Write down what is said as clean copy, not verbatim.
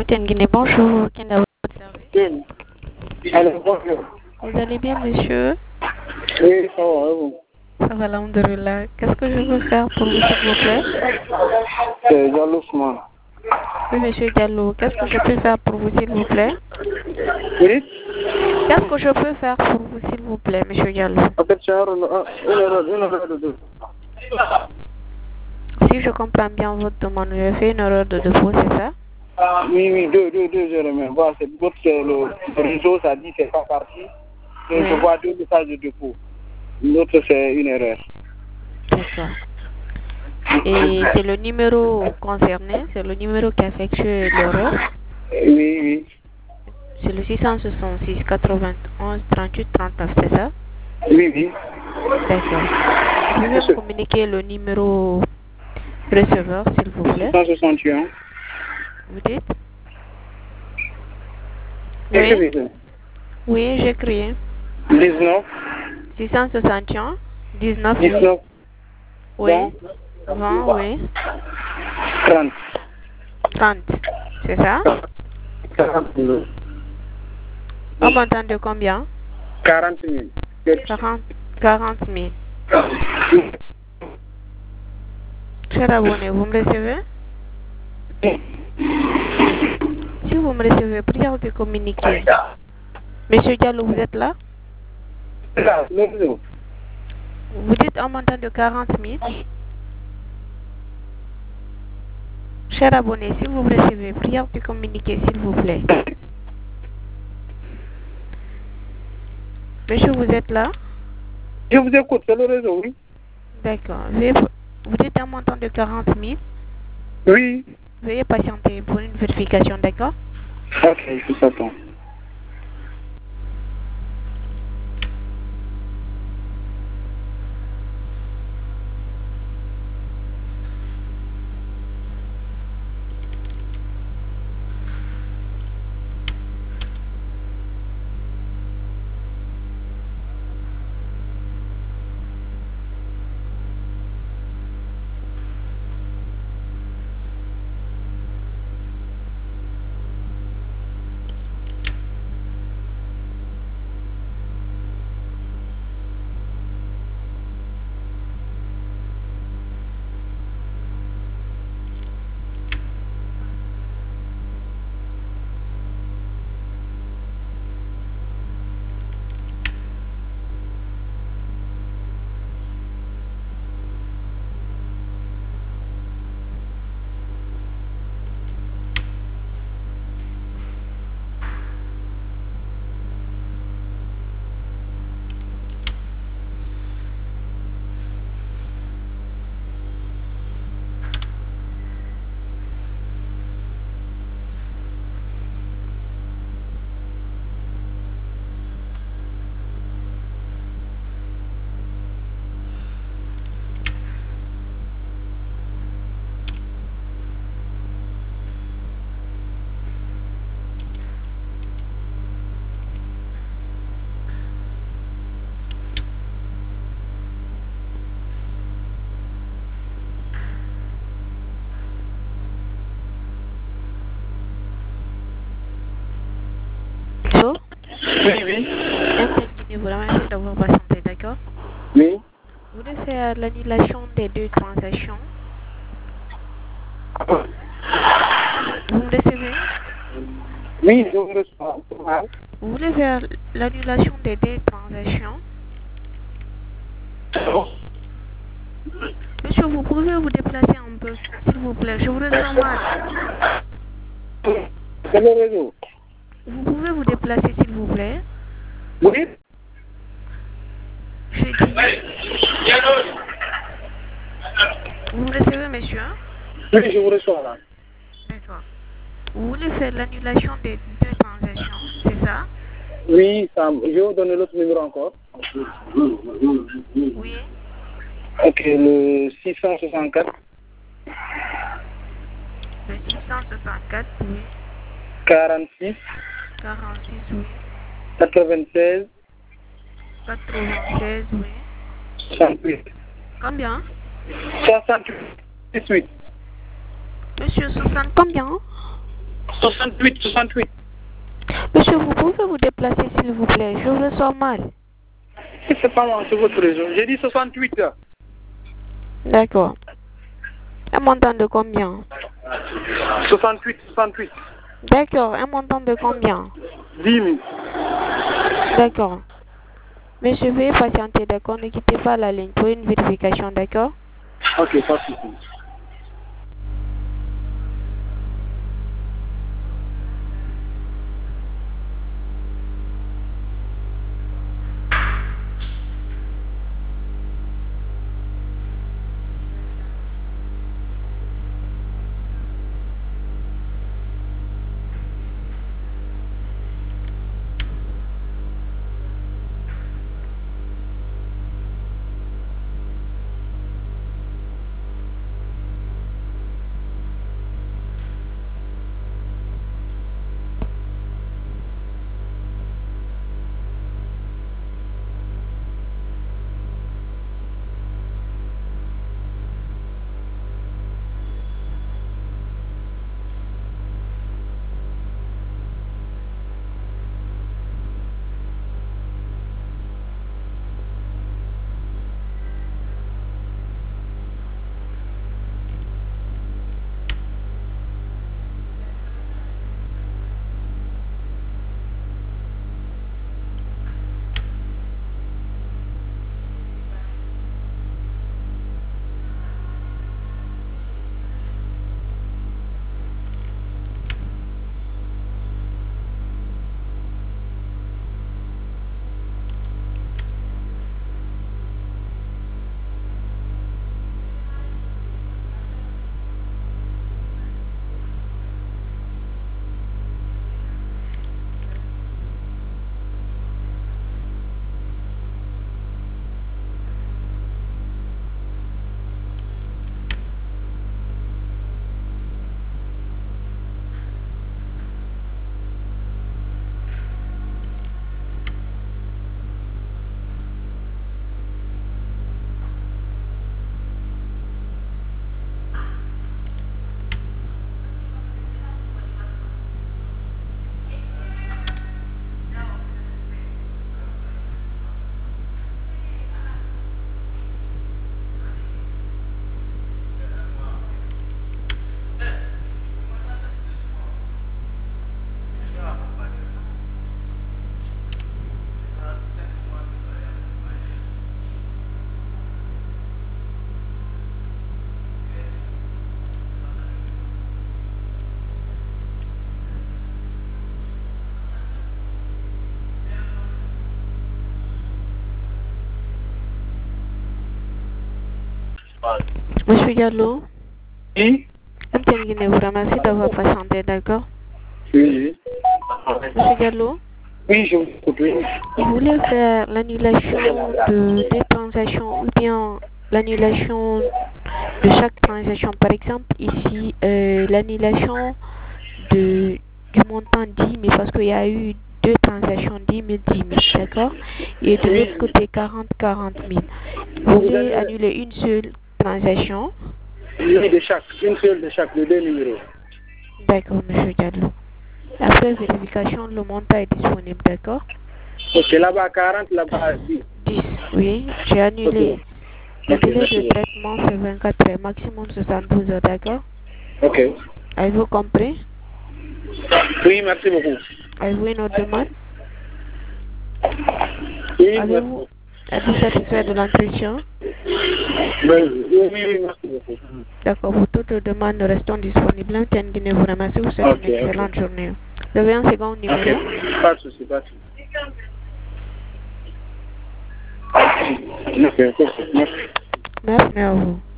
Capitaine Guinée, bonjour. Quel est votre service? Alors, bonjour. Vous allez bien, monsieur? Oui, ça va, vous? Ça va, alhamdoulilah. Qu'est-ce que je peux faire pour vous, s'il vous plaît? C'est Diallo Ousmane. Oui, monsieur Diallo. Qu'est-ce que je peux faire pour vous, s'il vous plaît? Oui? Qu'est-ce que je peux faire pour vous, s'il vous plaît, monsieur Diallo? En fait, c'est une erreur de deux. Si je comprends bien votre demande, j'ai fait une erreur de dépôt, c'est ça? Oui, deux heures même. Voilà, c'est l'autre, c'est le réseau, ça dit que c'est pas parti. Et Oui. je vois deux messages de dépôt. L'autre, c'est une erreur. D'accord. Et c'est le numéro concerné, c'est le numéro qui a effectué l'erreur. Oui. C'est le 666 91 38 39, c'est ça? Oui. D'accord. Vous pouvez me communiquer le numéro receveur, s'il vous plaît? 661. Vous dites? Oui. Écrivez. Oui, j'ai crié. 19. 661 19, 19. oui. 20, oui. 30. 30, c'est ça? 40 000. En montant de combien? 40 000. 40 000. Cher abonné, vous me recevez? Si vous me recevez, prière de communiquer. Monsieur Diallo, vous êtes là? Là, le réseau. Vous dites un montant de 40 000. Cher abonné, si vous me recevez, prière de communiquer, s'il vous plaît. Monsieur, vous êtes là? Je vous écoute, c'est le réseau, oui. D'accord. Vous dites un montant de 40 000. Oui. Veuillez patienter pour une vérification, d'accord? Ok, je s'attends. Allô? Oui. Vous remercie d'avoir patienté, d'accord? Oui. Vous voulez faire l'annulation des deux transactions? Vous me recevez? Oui, je vous reçois. Vous voulez faire l'annulation des deux transactions? Monsieur, vous pouvez vous déplacer un peu, s'il vous plaît. Je vous reçois mal. C'est le réseau. Vous pouvez vous déplacer, s'il vous plaît? Oui. J'ai dit. Vous me recevez, monsieur? Oui, je vous reçois là. D'accord. Vous voulez faire l'annulation des deux transactions, c'est ça? Oui, ça, je vais vous donner l'autre numéro encore. Oui. Ok, le 664. Le 664, oui. 46. 46, oui. 96. 96, oui. 68. Combien? 68. Monsieur, 60 combien? 68, 68. Monsieur, vous pouvez vous déplacer s'il vous plaît, je vous sens mal. C'est pas moi, c'est votre réseau. J'ai dit 68. D'accord. Un montant de combien? 68, 68. D'accord, un montant de combien? 10 000. D'accord. Monsieur, veuillez patienter, d'accord? Ne quittez pas la ligne pour une vérification, d'accord? Ok, pas de souci. Monsieur Diallo, Oui, Guinée vous remercie d'avoir patienté, d'accord? oui. Monsieur Diallo, Oui, je vous écoute, oui. vous voulez faire l'annulation des transactions ou bien l'annulation de chaque transaction? Par exemple, ici, l'annulation du montant 10 000 parce qu'il y a eu deux transactions 10 000, 10 000, d'accord? Et de l'autre côté, 40 000. Vous voulez annuler une seule transaction? Une de chaque, une seule de chaque, les deux numéros. D'accord, monsieur Diallo. Après vérification, le montant est disponible, d'accord? Ok, là-bas 40, là-bas 10. 10, oui, j'ai annulé. Ok. Le Ok, délai merci de beaucoup. traitement, c'est 24 heures, maximum 72 heures, d'accord? Ok. Avez-vous compris? Oui, merci beaucoup. Avez-vous une autre demande? Oui, merci. Êtes-vous satisfait de l'entretien? Oui, oui, merci beaucoup. D'accord, pour toute demande, nous restons disponibles. Tiens, Guinée vous remercie, vous souhaite une excellente journée. Vous avez un second numéro? Ok, pas de souci, pas de souci. Ok, merci. Merci à vous.